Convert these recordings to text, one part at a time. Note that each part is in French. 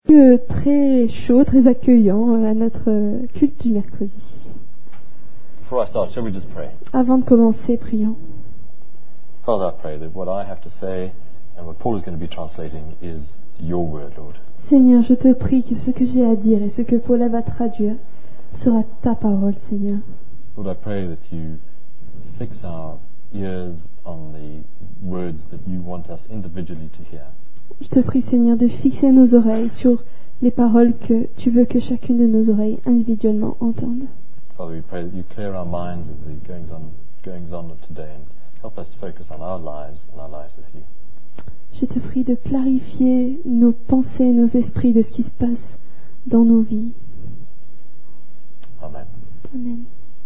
Très chaud, très accueillant à notre culte du mercredi. Before I start, shall we just pray? Avant de commencer, prions. Father, I pray that what I have to say and what Paul is going to be translating is your word, Lord. Seigneur, je te prie que ce que j'ai à dire et ce que Paul va traduire sera ta parole, Seigneur. Lord, I pray that you fix our ears on the words that you want us individually to hear. Je te prie, Seigneur, de fixer nos oreilles sur les paroles que tu veux que chacune de nos oreilles individuellement entende. Father, we pray that you clear our minds of the goings on of today and help us to focus on our lives and our lives with you. Je te prie de clarifier nos pensées, nos esprits de ce qui se passe dans nos vies. Amen. Amen.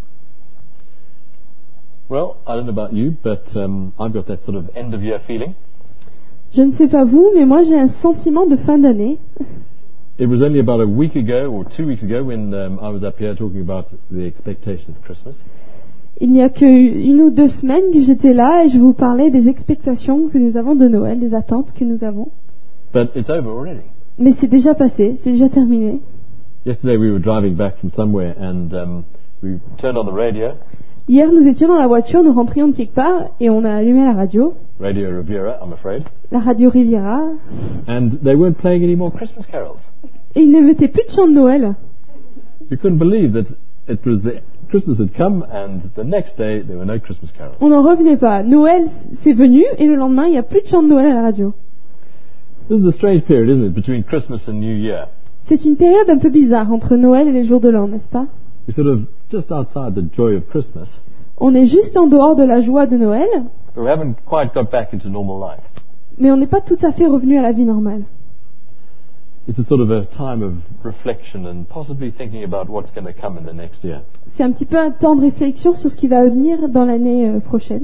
Well, I don't know about you, but I've got that sort of end-of-year feeling. Je ne sais pas vous, mais moi j'ai un sentiment de fin d'année. It was only about a week ago or 2 weeks ago when I was up here talking about the expectation of Christmas. Il n'y a qu'une ou 2 semaines que j'étais là et je vous parlais des expectations que nous avons de Noël, des attentes que nous avons. But it's over already. Mais c'est déjà passé, c'est déjà terminé. Yesterday we were driving back from somewhere and we turned on the radio. Hier, nous étions dans la voiture, nous rentrions de quelque part et on a allumé la radio. Radio Riviera, I'm afraid. La radio Riviera. And they weren't playing any more Christmas carols. Et ils ne mettaient plus de chants de Noël. We couldn't believe that it was the Christmas had come and the next day there were no Christmas carols. On n'en revenait pas. Noël, c'est venu et le lendemain, il n'y a plus de chants de Noël à la radio. This is a strange period, isn't it, between Christmas and New Year? C'est une période un peu bizarre entre Noël et les jours de l'an, n'est-ce pas? We're sort of just outside the joy of Christmas. On est juste en dehors de la joie de Noël, But we haven't quite got back into normal life. mais on n'est pas tout à fait revenu à la vie normale. It's a sort of a time of reflection and possibly thinking about what's going to come in the next year. C'est un petit peu un temps de réflexion sur ce qui va venir dans l'année prochaine.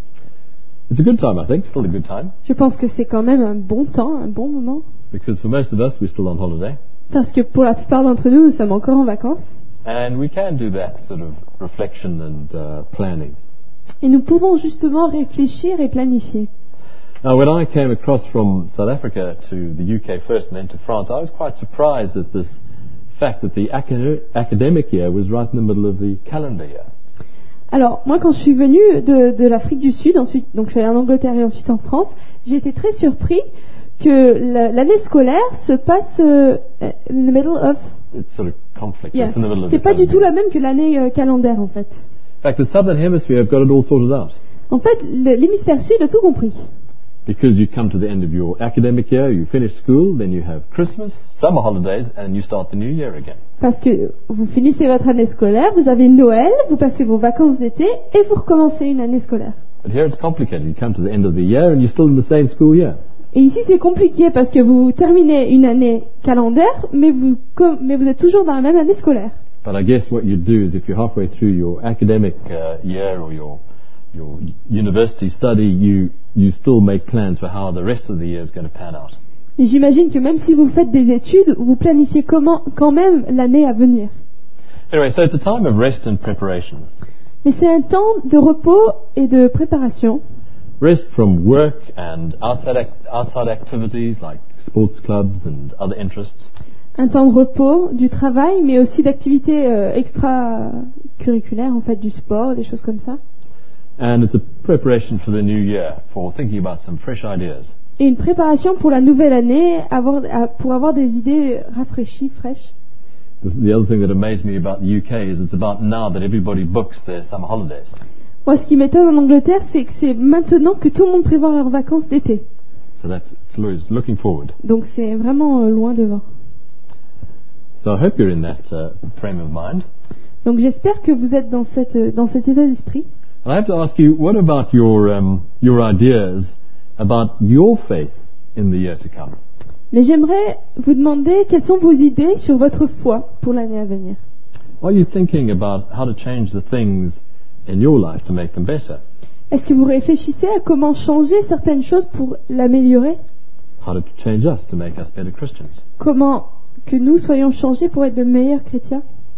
It's a good time, I think, still a good time, Je pense que c'est quand même un bon temps, un bon moment, because for most of us we're still on holiday. parce que pour la plupart d'entre nous, nous sommes encore en vacances. And we can do that sort of reflection and planning. Et nous pouvons justement réfléchir et planifier. Now, when I came across from South Africa to the UK first and then to France, I was quite surprised at this fact that the academic year was right in the middle of the calendar year. Alors, moi, quand je suis venue de l'Afrique du Sud, ensuite, donc je suis allée en Angleterre et ensuite en France, j'ai été très surpris que l'année scolaire se passe in the middle of... It's sort of conflict. Yeah. It's in the middle of C'est the pas du calendar tout year. la même que l'année calendaire, en fait. In fact, the southern hemisphere have got it all sorted out. En fait, l'hémisphère sud a tout compris. Because you come to the end of your academic year, you finish school, then you have Christmas, summer holidays, and you start the new year again. Parce que vous finissez votre année scolaire, vous avez Noël, vous passez vos vacances d'été et vous recommencez une année scolaire. But here it's complicated. You come to the end of the year and you're still in the same school year. Et ici, c'est compliqué parce que vous terminez une année calendaire, mais vous êtes toujours dans la même année scolaire. But I guess what you do is if you're halfway through your academic year or your university study, you still make plans for how the rest of the year is going to pan out. Et j'imagine que même si vous faites des études, vous planifiez quand même l'année à venir. Anyway, so it's a time of rest and preparation. Mais c'est un temps de repos et de préparation. Rest from work and outside activities like sports clubs and other interests. Un temps de repos, du travail, mais aussi d'activités extracurriculaires, en fait, du sport, des choses comme ça. And it's a preparation for the new year, for thinking about some fresh ideas. Et une préparation pour la nouvelle année, pour avoir des idées rafraîchies, fraîches. The other thing that amazed me about the UK is it's about now that everybody books their summer holidays. Moi, ce qui m'étonne en Angleterre, c'est que c'est maintenant que tout le monde prévoit leurs vacances d'été. So it's looking forward. Donc c'est vraiment loin devant. So I hope you're in that frame of mind. Donc j'espère que vous êtes dans cet état d'esprit. And I have to ask you, what about your ideas about your faith in the year to come? Mais j'aimerais vous demander quelles sont vos idées sur votre foi pour l'année à venir. Are you thinking about how to change the things in your life to make them better? Est-ce que vous réfléchissez à comment changer certaines choses pour l'améliorer? How to change us to make us better Christians? Comment que nous soyons changés pour être de meilleurs chrétiens?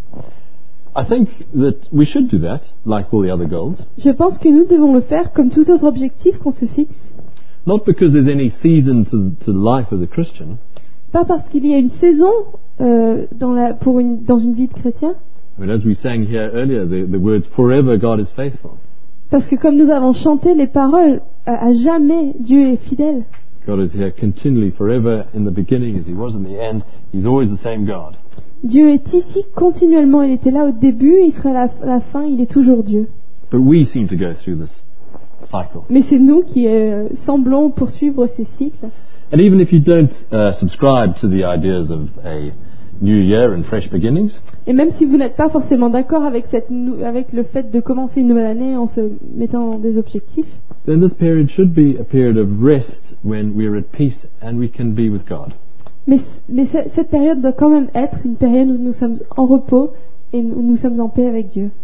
I think that we should do that, like all the other goals. Je pense que nous devons le faire comme tout autre objectif qu'on se fixe. Not because there's any season to life as a Christian, Pas parce qu'il y a une saison dans une vie de chrétien, I mean, as we sang here earlier, the words, forever God is faithful. parce que comme nous avons chanté les paroles, à jamais Dieu est fidèle. God is here continually, forever in the beginning as he was in the end. He's always the same God. Dieu est ici continuellement, il était là au début, il sera à la fin, il est toujours Dieu. But we seem to go through this cycle. Mais c'est nous qui semblons poursuivre ces cycles. And even if you don't subscribe to the ideas of a new year and fresh beginnings, Et même si vous n'êtes pas forcément d'accord avec le fait de commencer une nouvelle année en se mettant des objectifs, then this period should be a period of rest when we're at peace and we can be with God. mais cette période doit quand même être une période où nous sommes en repos et où nous sommes en paix avec Dieu.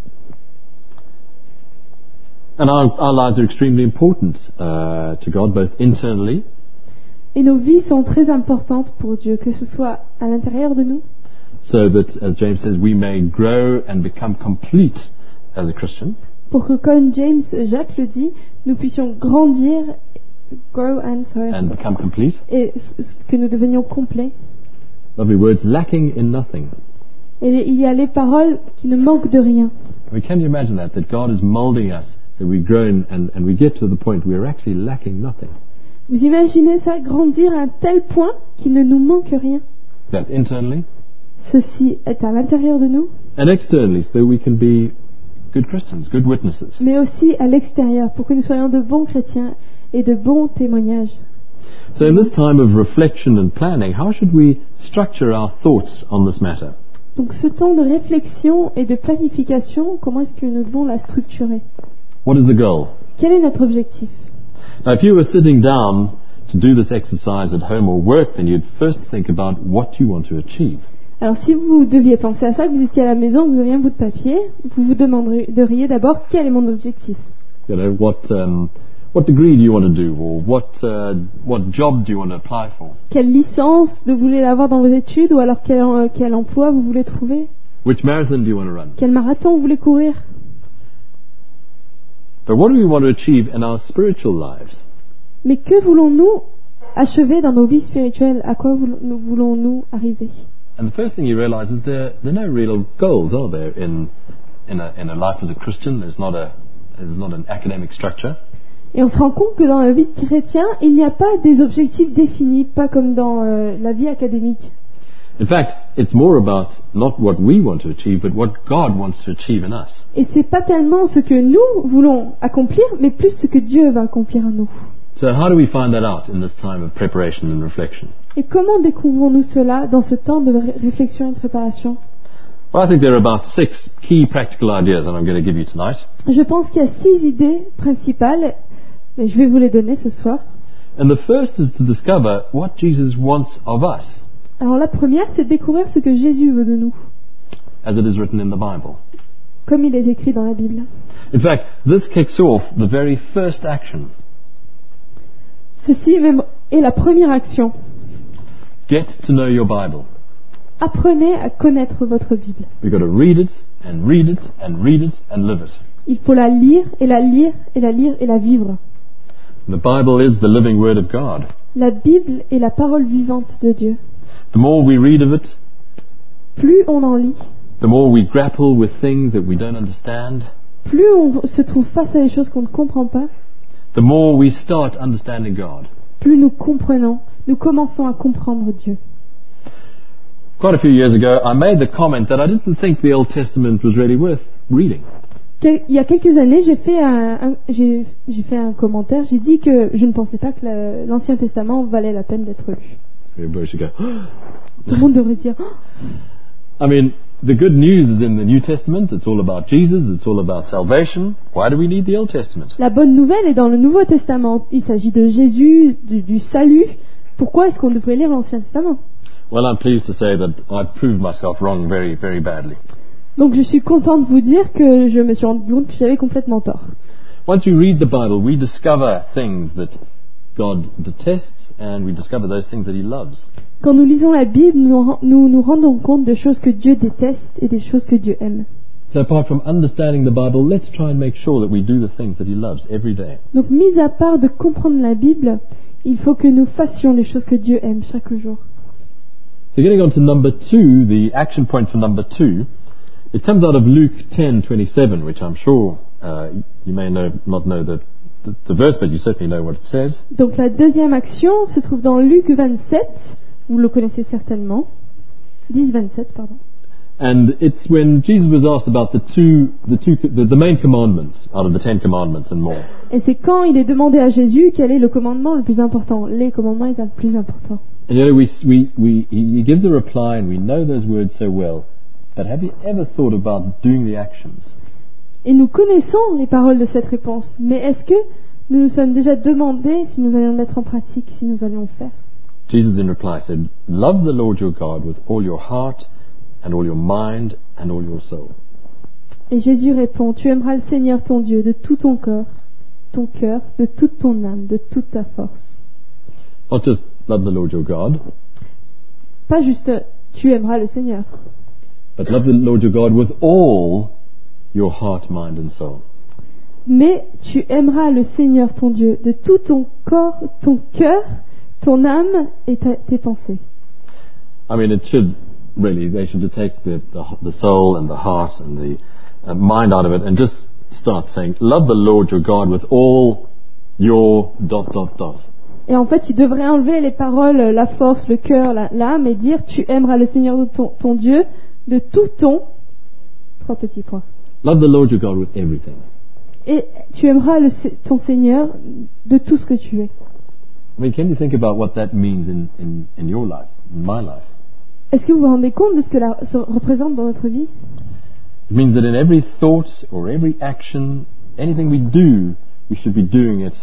And our lives are extremely important to God, both internally, Et nos vies sont très importantes pour Dieu, que ce soit à l'intérieur de nous, so that, as James says, we may grow and become complete as a Christian, pour que, comme Jacques le dit, nous puissions grandir, and become complete. et que nous devenions complets. Lovely words, lacking in nothing. Et il y a les paroles qui ne manquent de rien. I mean, can you imagine that God is molding us so we grow and we get to the point where we're actually lacking nothing. Vous imaginez ça, grandir à un tel point qu'il ne nous manque rien. That's internally. Ceci est à l'intérieur de nous, And externally, so that we can be good Christians, good witnesses. mais aussi à l'extérieur, pour que nous soyons de bons chrétiens et de bons témoignages. So in this time of reflection and planning, how should we structure our thoughts on this matter? Donc ce temps de réflexion et de planification, comment est-ce que nous devons la structurer? What is the goal? Quel est notre objectif? Now, if you were sitting down to do this exercise at home or work, then you'd first think about what you want to achieve. Alors si vous deviez penser à ça, que vous étiez à la maison, que vous aviez un bout de papier, vous vous demanderiez d'abord quel est mon objectif. You know, what degree do you want to do, or what job do you want to apply for? Quelle licence vous voulez avoir dans vos études, ou alors quel emploi vous voulez trouver? Which marathon do you want to run? Quel marathon vous voulez courir? But what do we want to achieve in our spiritual lives? Mais que voulons-nous achever dans nos vies spirituelles? À quoi voulons-nous arriver? And the first thing you realize is there are no real goals, are there, in a life as a Christian? There's not an academic structure. Et on se rend compte que dans la vie de chrétien, il n'y a pas des objectifs définis, pas comme dans la vie académique. In fact, it's more about not what we want to achieve, but what God wants to achieve in us. Et c'est pas tellement ce que nous voulons accomplir, mais plus ce que Dieu va accomplir en nous. So how do we find that out in this time of preparation and reflection? Et comment découvrons-nous cela dans ce temps de réflexion et de préparation? Well, I think there are about 6 key practical ideas that I'm going to give you tonight. Je pense qu'il y a 6 idées principales, et je vais vous les donner ce soir. And the first is to discover what Jesus wants of us, Alors la première, c'est de découvrir ce que Jésus veut de nous, as it is written in the Bible. comme il est écrit dans la Bible. In fact, this kicks off the very first action. Ceci même est la première action. Get to know your Bible. Apprenez à connaître votre Bible. We've got to read it and read it and read it and live it. Il faut la lire et la lire et la lire et la vivre. The Bible is the living Word of God. La Bible est la parole vivante de Dieu. The more we read of it, Plus on en lit, the more we grapple with things that we don't understand, plus on se trouve face à des choses qu'on ne comprend pas, the more we start understanding God. plus nous commençons à comprendre Dieu. Quite a few years ago, I made the comment that I didn't think the Old Testament was really worth reading. Il y a quelques années, j'ai fait un commentaire, j'ai dit que je ne pensais pas que l'Ancien Testament valait la peine d'être lu. Everybody should go, Tout le monde devrait dire I mean, the good news is in the New Testament. It's all about Jesus. It's all about salvation. Why do we need the Old Testament? la bonne nouvelle est dans le Nouveau Testament. Il s'agit de Jésus, du salut. Pourquoi est-ce qu'on devrait lire l'Ancien Testament? Well, I'm pleased to say that I've proved myself wrong very, very badly. Donc je suis content de vous dire que je me suis rendu compte que j'avais complètement tort. Once we read the Bible, we discover things that God detests and we discover those things that He loves. Quand nous lisons la Bible, nous rendons compte de choses que Dieu déteste et des choses que Dieu aime. So apart from understanding the Bible, let's try and make sure that we do the things that He loves every day. Donc mis à part de comprendre la Bible, il faut que nous fassions les choses que Dieu aime chaque jour. So getting on to number 2, the action point for number 2, it comes out of Luke 10:27, which I'm sure you may not know the verse, but you certainly know what it says. Donc la deuxième action se trouve dans Luc 27, vous le connaissez certainement, 10-27, pardon. And it's when Jesus was asked about the main commandments out of the 10 commandments and more. Et c'est quand il est demandé à Jésus quel est le commandement le plus important, les commandements les plus importants. And you know, he gives the reply, and we know those words so well. But have you ever thought about doing the actions? Et nous connaissons les paroles de cette réponse, mais est-ce que nous nous sommes déjà demandé si nous allions le mettre en pratique, si nous allions le faire? Jesus in reply said, "Love the Lord your God with all your heart and all your mind and all your soul." Et Jésus répond, tu aimeras le Seigneur ton Dieu de tout ton corps, ton cœur, de toute ton âme, de toute ta force. Not just love the Lord your God, Pas juste tu aimeras le Seigneur, but love the Lord your God with all your heart, mind and soul. mais tu aimeras le Seigneur ton Dieu de tout ton corps, ton cœur, ton âme et tes pensées. I mean, they should take the soul and the heart and the mind out of it and just start saying, love the Lord your God with all your ... Et en fait, tu devrais enlever les paroles, la force, le cœur, l'âme et dire tu aimeras le Seigneur ton Dieu de tout ton... 3 petits points. Love the Lord your God with everything. Et tu aimeras ton Seigneur de tout ce que tu es. I mean, can you think about what that means in your life, in my life? Est-ce que vous vous rendez compte de ce que ça représente dans notre vie? It means that in every thought or every action, anything we do, we should be doing it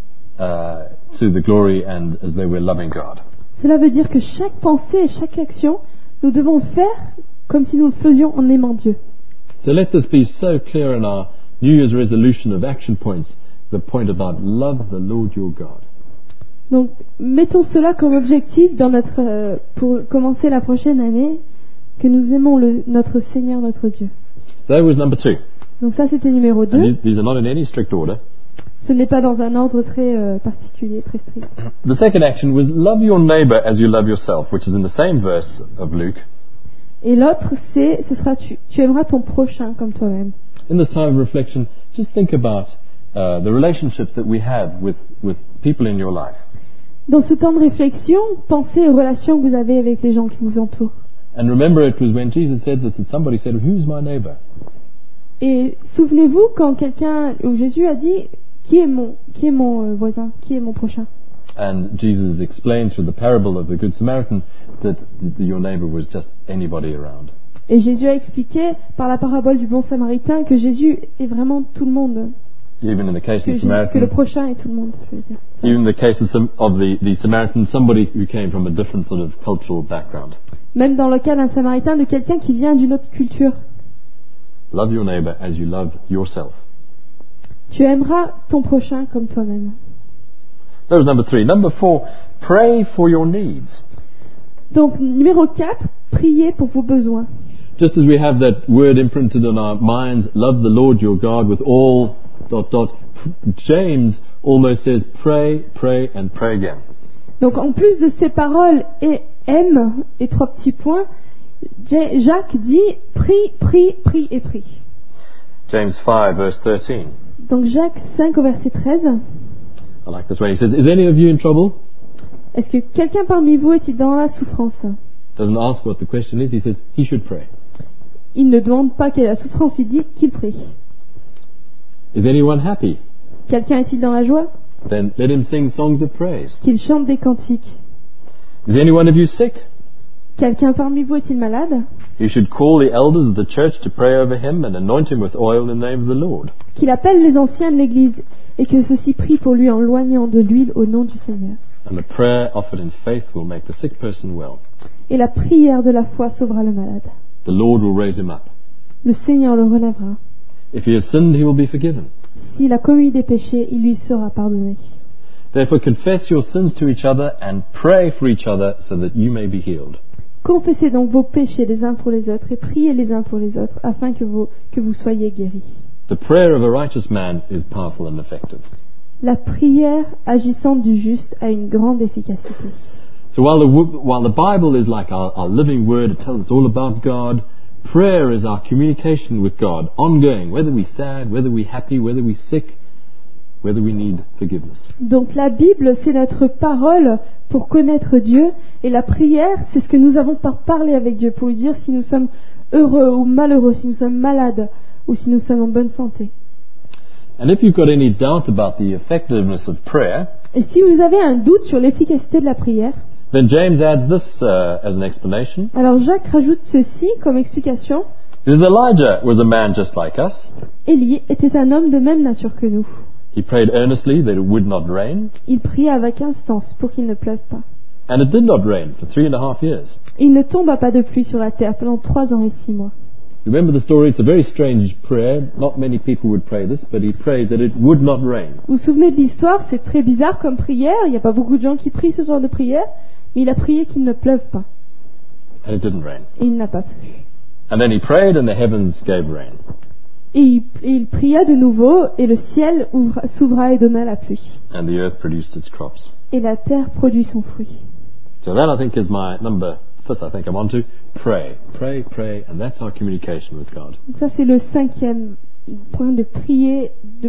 to the glory and as though we're loving God. Cela veut dire que chaque pensée et chaque action, nous devons le faire comme si nous le faisions en aimant Dieu. So let this be so clear in our New Year's resolution of action points, the point about love the Lord your God. Donc, mettons cela comme objectif dans pour commencer la prochaine année, que nous aimons notre Seigneur, notre Dieu. So that was number 2. Donc ça, c'était numéro 2. And these are not in any strict order. Ce n'est pas dans un ordre très particulier, très strict. The second action was love your neighbor as you love yourself, which is in the same verse of Luke. Et l'autre, ce sera tu aimeras ton prochain comme toi-même. In this time of reflection, just think about the relationships that we have with people in your life. Dans ce temps de réflexion, pensez aux relations que vous avez avec les gens qui vous entourent. And remember, it was when Jesus said this that somebody said, "Who's my neighbor?" Et souvenez-vous quand où Jésus a dit qui est mon voisin, qui est mon prochain. And Jesus explained through the parable of the Good Samaritan that your neighbor was just anybody around. Et Jésus a expliqué par la parabole du bon Samaritain que Jésus est vraiment tout le monde. Even in the case of Que Samaritan, le prochain est tout le monde, je veux dire. even in the case of the Samaritan, somebody who came from a different sort of cultural background. Même dans le cas d'un Samaritain, de quelqu'un qui vient d'une autre culture. Love your neighbor as you love yourself. Tu aimeras ton prochain comme toi-même. That was number 3. Number 4, pray for your needs. Donc, numéro 4, priez pour vos besoins. Just as we have that word imprinted on our minds, love the Lord your God with all ... James almost says pray, pray and pray again. Donc, en plus de ces paroles et aime et 3 petits points, Jacques dit prie, prie, prie et prie. James 5 verse 13. Donc Jacques 5 au verset 13. I like this one. He says, "Is any of you in trouble?" Est-ce que quelqu'un parmi vous est-il dans la souffrance? Doesn't ask what the question is. He says he should pray. Il ne demande pas quelle est la souffrance, il dit qu'il prie. Is anyone happy? Quelqu'un est-il dans la joie? Then let him sing songs of praise. Qu'il chante des cantiques. Is any one of you sick? Quelqu'un parmi vous est-il malade? You should call the elders of the church to pray over him and anoint him with oil in the name of the Lord. Qu'il appelle les anciens de l'Église et que ceux-ci prient pour lui en loignant de l'huile au nom du Seigneur. And the prayer offered in faith will make the sick person well. Et la prière de la foi sauvera le malade. The Lord will raise him up. Le Seigneur le relèvera. If he has sinned, he will be forgiven. S'il a commis des péchés, il lui sera pardonné. Therefore confess your sins to each other and pray for each other so that you may be healed. Confessez donc vos péchés les uns pour les autres et priez les uns pour les autres afin que vous soyez guéris. The prayer of a righteous man is powerful and effective. La prière agissante du juste a une grande efficacité. So while the Bible is like our living word, it tells us all about God, prayer is our communication with God, ongoing, whether we're sad, whether we're happy, whether we're sick, whether we need forgiveness. Donc la Bible, c'est notre parole pour connaître Dieu, et la prière, c'est ce que nous avons par parler avec Dieu, pour lui dire si nous sommes heureux ou malheureux, si nous sommes malades ou si nous sommes en bonne santé. And if you've got any doubt about the effectiveness of prayer, Et si vous avez un doute sur l'efficacité de la prière, then James adds this as an explanation. alors Jacques rajoute ceci comme explication. He says, Elijah was a man just like us. Élie était un homme de même nature que nous. He prayed earnestly that it would not rain, Il priait avec instance pour qu'il ne pleuve pas. and it did not rain for 3.5 years. Et il ne tomba pas de pluie sur la terre pendant 3 ans et 6 mois. Remember the story, it's a very strange prayer. Not many people would pray this, but he prayed that it would not rain. Vous vous souvenez de l'histoire, c'est très bizarre comme prière, il n'y a pas beaucoup de gens qui prient ce genre de prière, mais il a prié qu'il ne pleuve pas. And it didn't rain. Et il n'a pas plu. And then he prayed and the heavens gave rain. Et il pria de nouveau, et le ciel s'ouvra et donna la pluie. And the earth produced its crops. Et la terre produit son fruit. So that I think is my number 5th, I think I'm on to. Pray, pray, pray, and that's our communication with God. Donc ça c'est le 5e point, de prier,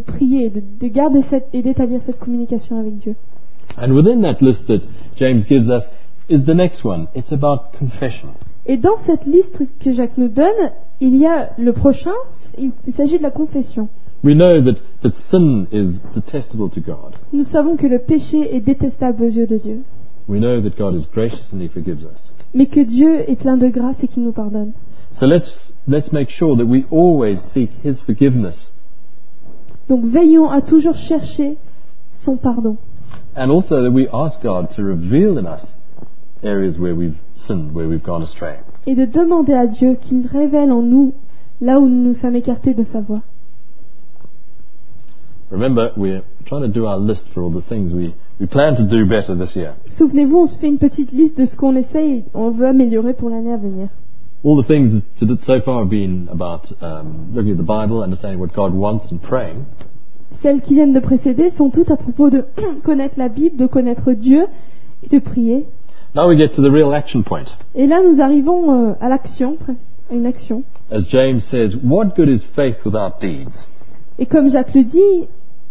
de garder et d'établir cette communication avec Dieu. And within that list that James gives us is the next one. It's about confession. Et dans cette liste que Jacques nous donne, il y a le prochain, il s'agit de la confession. We know that sin is detestable to God. Nous savons que le péché est détestable aux yeux de Dieu, We know that God is gracious and He forgives us. mais que Dieu est plein de grâce et qu'il nous pardonne. So let's make sure that we always seek His forgiveness, Donc veillons à toujours chercher son pardon, and also that we ask God to reveal in us areas where we've sinned, where we've gone astray. et de demander à Dieu qu'il révèle en nous là où nous nous sommes écartés de sa voie. Remember, we're trying to do our list for all the things we plan to do better this year. Souvenez-vous, on se fait une petite liste de ce qu'on essaye, on veut améliorer pour l'année à venir. All the things so far have been about looking at the Bible, understanding what God wants, and praying. Celles qui viennent de précéder sont toutes à propos de connaître la Bible, de connaître Dieu et de prier. Now we get to the real action point. Et là, nous arrivons à l'action, à une action. As James says, what good is faith without deeds? Et comme Jacques le dit,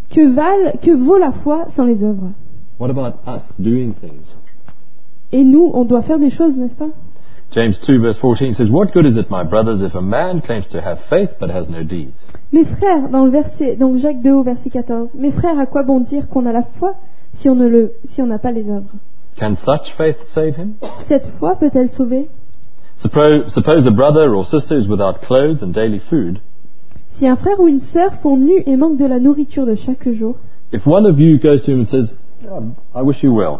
que vaut la foi sans les œuvres? What about us doing things? Et nous, on doit faire des choses, n'est-ce pas? James 2 verse 14 says, what good is it, my brothers, if a man claims to have faith but has no deeds? Mes frères, donc Jacques 2 au verset 14, mes frères, à quoi bon dire qu'on a la foi si on n'a pas les œuvres? Can such faith save him? Cette foi peut-elle sauver? Suppose a brother or sister is without clothes and daily food. Si un frère ou une sœur sont nus et manquent de la nourriture de chaque jour, If one of you goes to him and says, I wish you well,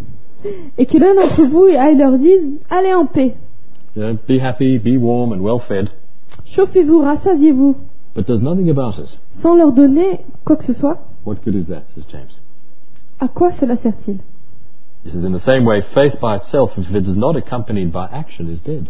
et que l'un d'entre vous aille leur dise, allez en paix, be happy, be warm and well fed, chauffez-vous, rassasiez-vous, but does nothing about it, sans leur donner quoi que ce soit, what good is that, says James. à quoi cela sert-il? This is in the same way, faith by itself, if it is not accompanied by action, is dead.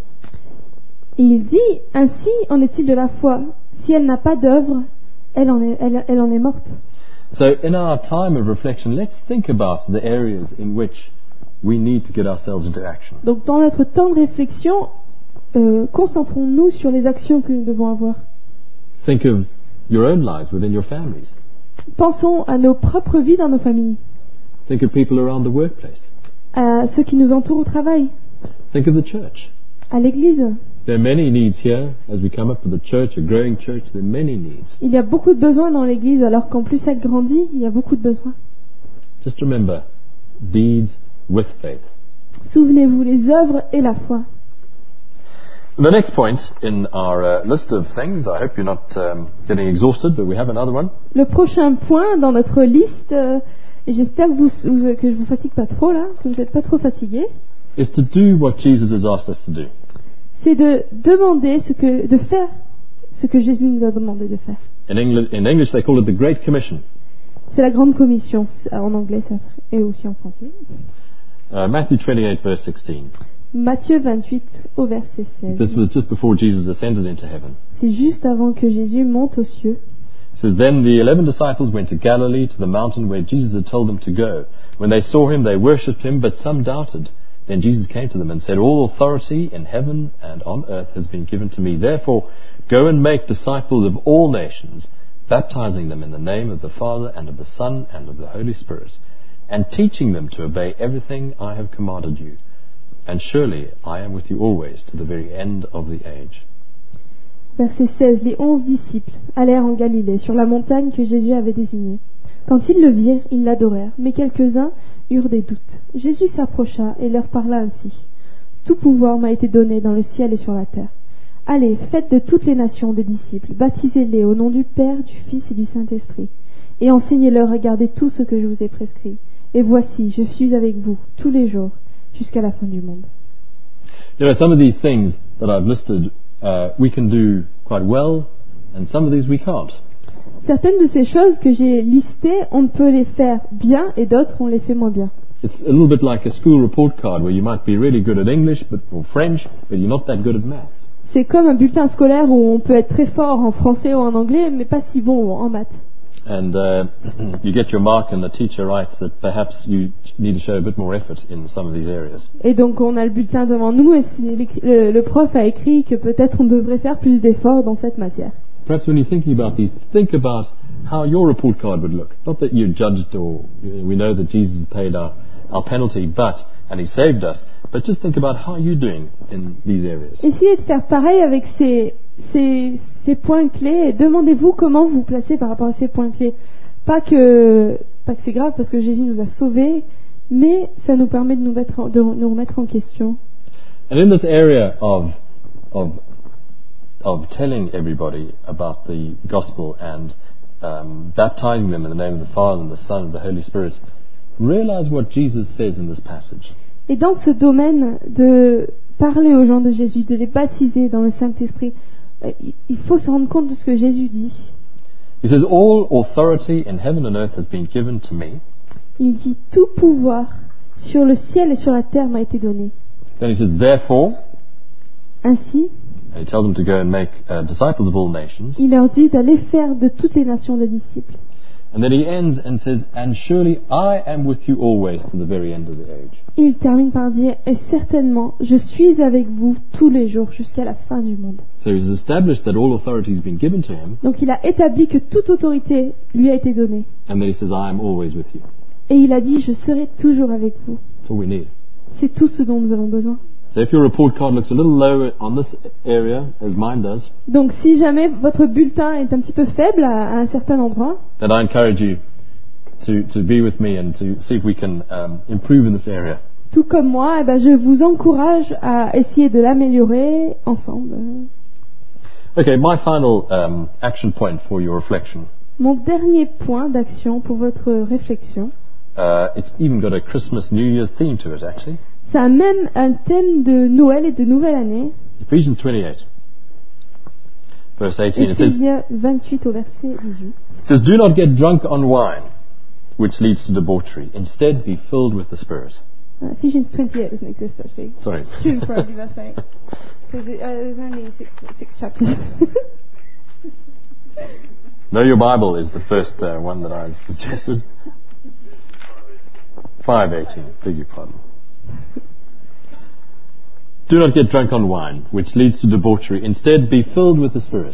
Et il dit, ainsi en est-il de la foi, si elle n'a pas d'œuvre, elle en est morte. So in our time of reflection, let's think about the areas in which we need to get ourselves into action. Donc dans notre temps de réflexion, concentrons-nous sur les actions que nous devons avoir. Think of your own lives within your families. Pensons à nos propres vies dans nos familles, Think of people around the workplace. à ceux qui nous entourent au travail, Think of the church. à l'église. There are many needs here. As we come up with a church, a growing church, there are many needs. Il y a beaucoup de besoins dans l'église, alors qu'en plus elle grandit, il y a beaucoup de besoins. Just remember, deeds with faith. Souvenez-vous, les œuvres et la foi. The next point in our list of things, I hope you're not getting exhausted, but we have another one. Le prochain point dans notre liste, et j'espère que je vous fatigue pas trop là, que vous n'êtes pas trop fatigués, Is to do what Jesus has asked us to do. c'est de demander de faire ce que Jésus nous a demandé de faire. In English, they call it the Great Commission. C'est la grande commission, en anglais et aussi en français. Matthew 28, verse 16. Matthieu 28 au verset 16. This was just before Jesus ascended into heaven. C'est juste avant que Jésus monte aux cieux. It says, Then the 11 disciples went to Galilee, to the mountain where Jesus had told them to go. When they saw him, they worshipped him, but some doubted. Then Jesus came to them and said, All authority in heaven and on earth has been given to me. Therefore, go and make disciples of all nations, baptizing them in the name of the Father and of the Son and of the Holy Spirit, and teaching them to obey everything I have commanded you. And surely I am with you always to the very end of the age. Verset 16. Les 11 disciples allèrent en Galilée, sur la montagne que Jésus avait désignée. Quand ils le virent, ils l'adorèrent, mais quelques-uns eurent des doutes. Jésus s'approcha et leur parla ainsi. Tout pouvoir m'a été donné dans le ciel et sur la terre. Allez, faites de toutes les nations des disciples, baptisez-les au nom du Père, du Fils et du Saint-Esprit, et enseignez-leur à garder tout ce que je vous ai prescrit. Et voici, je suis avec vous tous les jours, jusqu'à la fin du monde. You know, some of these things that I've listed, we can do quite well, and some of these we can't. Certaines de ces choses que j'ai listées, on peut les faire bien et d'autres, on les fait moins bien. It's a little bit like a school report card where you might be really good at English or French, but you're not that good at maths. C'est comme un bulletin scolaire où on peut être très fort en français ou en anglais, mais pas si bon en maths. And you get your mark and the teacher writes that perhaps you need to show a bit more effort in some of these areas. Et donc on a le bulletin devant nous et le prof a écrit que peut-être on devrait faire plus d'efforts dans cette matière. Perhaps when you're thinking about these, think about how your report card would look. Not that you're judged or we know that Jesus paid our penalty, and He saved us, but just think about how you're doing in these areas. Essayez de faire pareil avec ces points clés et demandez-vous comment vous vous placez par rapport à ces points clés. Pas que c'est grave parce que Jésus nous a sauvés, mais ça nous permet de nous remettre en question. And in this area of telling everybody about the gospel and baptizing them in the name of the Father and the Son and the Holy Spirit, realize what Jesus says in this passage. Et dans ce domaine de parler aux gens de Jésus, de les baptiser dans le Saint-Esprit, il faut se rendre compte de ce que Jésus dit. He says, All authority in heaven and earth has been given to me. Il dit, tout pouvoir sur le ciel et sur la terre m'a été donné. Then he says, Therefore, Ainsi, and he tells them to go and make disciples of all nations. il leur dit d'aller faire de toutes les nations des disciples. And then he ends and says, And surely I am with you always to the very end of the age. Et il termine par dire, et certainement, je suis avec vous tous les jours jusqu'à la fin du monde. So he's established that all authority has been given to him, Donc il a établi que toute autorité lui a été donnée. and then he says, I am always with you. Et il a dit, je serai toujours avec vous. That's all we need. C'est tout ce dont nous avons besoin. So if your report card looks a little low on this area, as mine does, Donc si jamais votre bulletin est un petit peu faible à un certain endroit, then I encourage you to be with me and to see if we can improve in this area. tout comme moi, eh ben, je vous encourage à essayer de l'améliorer ensemble. Okay, my final action point for your reflection. Mon dernier point d'action pour votre réflexion, It's even got a Christmas New Year's theme to it, actually. ça a même un thème de Noël et de Nouvelle Année. Ephesians 28, verse 18. It says, Éphésiens 28 au verset 18. Do not get drunk on wine, which leads to debauchery. Instead, be filled with the Spirit. Ephesians 28 doesn't exist actually. Sorry. Soon probably verse 8. Because there's only six chapters. Know your Bible is the first one that I suggested. 5:18, beg your pardon. Do not get drunk on wine, which leads to debauchery. Instead, be filled with the Spirit.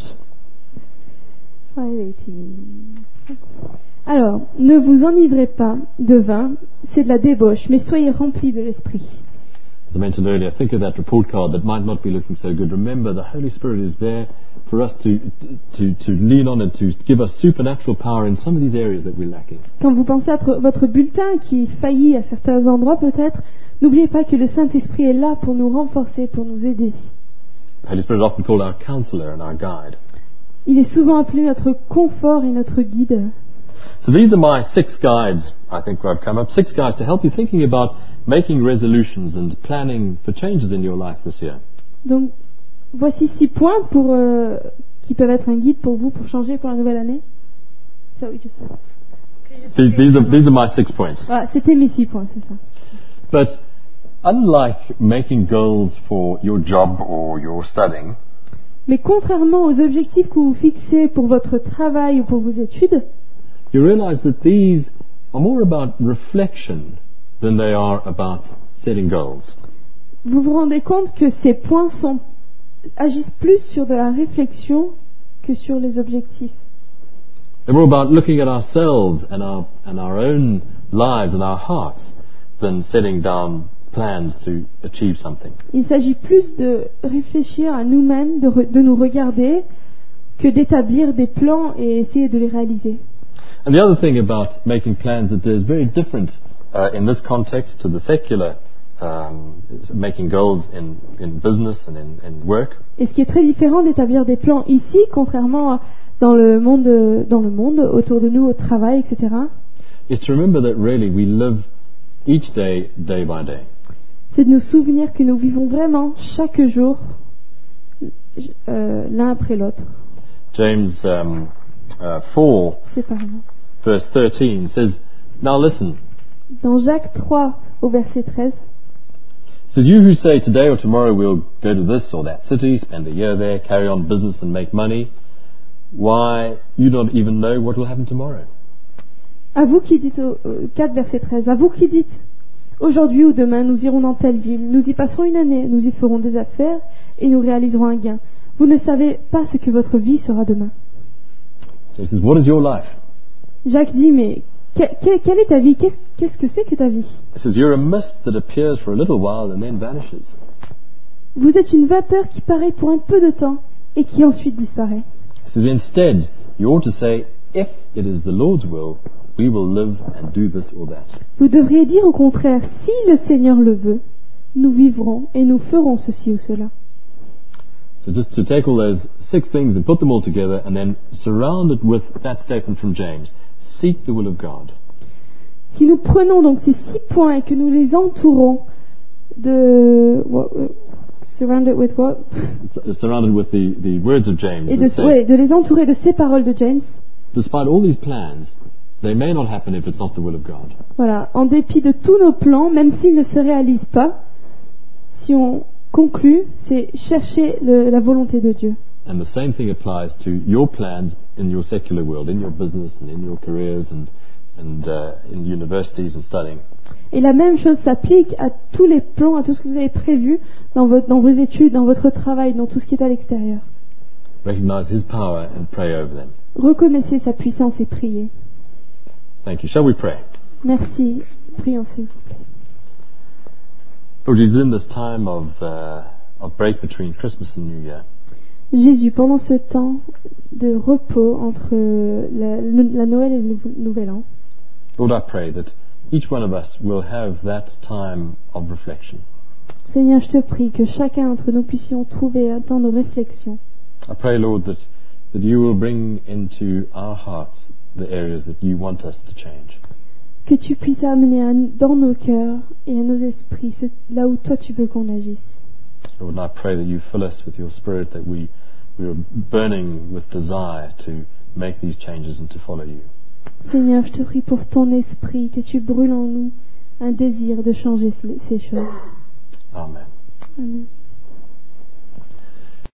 5:18. Alors, ne vous enivrez pas de vin, c'est de la débauche, mais soyez remplis de l'esprit. As I mentioned earlier, think of that report card that might not be looking so good. Remember, the Holy Spirit is there for us to lean on and to give us supernatural power in some of these areas that we're lacking. Quand vous pensez à votre bulletin qui faillit à certains endroits peut-être, n'oubliez pas que le Saint-Esprit est là pour nous renforcer, pour nous aider. The Holy Spirit is often called our counselor and our guide. Il est souvent appelé notre confort et notre guide. So these are my 6 guides, I think, where I've come up. 6 guides to help you thinking about making resolutions and planning for changes in your life this year. Donc, voici 6 points qui peuvent être un guide pour vous pour changer pour la nouvelle année. So we just These are my 6 points. Voilà, c'était mes 6 points, c'est ça. But unlike making goals for your job or your studying, Mais contrairement aux objectifs que vous fixez pour votre travail ou pour vos études, you realize that these are more about reflection than they are about setting goals. Vous vous rendez compte que ces points agissent plus sur de la réflexion que sur les objectifs. They're more about looking at ourselves and our own lives and our hearts than setting down plans to achieve something. Il s'agit plus de réfléchir à nous-mêmes, de nous regarder, que d'établir des plans et essayer de les réaliser. And the other thing about making plans that is very different in this context to the secular making goals in business and in work. Et ce qui est très différent d'établir des plans ici, contrairement à dans le monde autour de nous, au travail, etc., is to remember that really we live each day, day by day. c'est de nous souvenir que nous vivons vraiment chaque jour l'un après l'autre, James 4, séparément. verse 13 says, now listen, Dans Jacques 3, au verset 13, it says, you who say today or tomorrow we'll go to this or that city, spend a year there, carry on business and make money, why, you don't even know what will happen tomorrow. à vous qui dites, 4 verset 13, à vous qui dites, aujourd'hui ou demain nous irons dans telle ville, nous y passerons une année, nous y ferons des affaires et nous réaliserons un gain. Vous ne savez pas ce que votre vie sera demain. So he says, what is your life? Jacques dit, mais quelle est ta vie? Qu'est-ce que c'est que ta vie? It says, you're a mist that appears for a little while and then vanishes. Vous êtes une vapeur qui paraît pour un peu de temps et qui ensuite disparaît. It says, instead, you ought to say, if it is the Lord's will, we will live and do this or that. Vous devriez dire au contraire, si le Seigneur le veut, nous vivrons et nous ferons ceci ou cela. So just to take all those 6 things and put them all together and then surround it with that statement from James, seek the will of God. Si nous prenons donc ces 6 points et que nous les entourons de... surrounded with what? Surrounded with the words of James Et that say, de les entourer de ces paroles de James. despite all these plans, they may not happen if it's not the will of God. Voilà, en dépit de tous nos plans, même s'ils ne se réalisent pas, si on conclut, c'est chercher la volonté de Dieu. And the same thing applies to your plans in your secular world, in your business and in your careers and in universities and studying. Et la même chose s'applique à tous les plans, à tout ce que vous avez prévu dans vos études, dans votre travail, dans tout ce qui est à l'extérieur. Recognize His power and pray over them. Reconnaissez sa puissance et priez. Thank you. Shall we pray? Merci. Prions s'il vous plaît. Lord Jesus, in this time of break between Christmas and New Year, Jésus, pendant ce temps de repos entre la Noël et le Nouvel An, Lord, I pray that each one of us will have that time of reflection. Seigneur, je te prie que chacun d'entre nous puissions trouver un temps de réflexion. I pray, Lord, that you will bring into our hearts the areas that you want us to change. Que tu puisses amener dans nos cœurs et à nos esprits là où toi tu veux qu'on agisse. Lord, and I pray that you fill us with your Spirit, that we are burning with desire to make these changes and to follow you. Seigneur, je te prie pour ton esprit, que tu brûles en nous un désir de changer ces choses. Amen. Amen.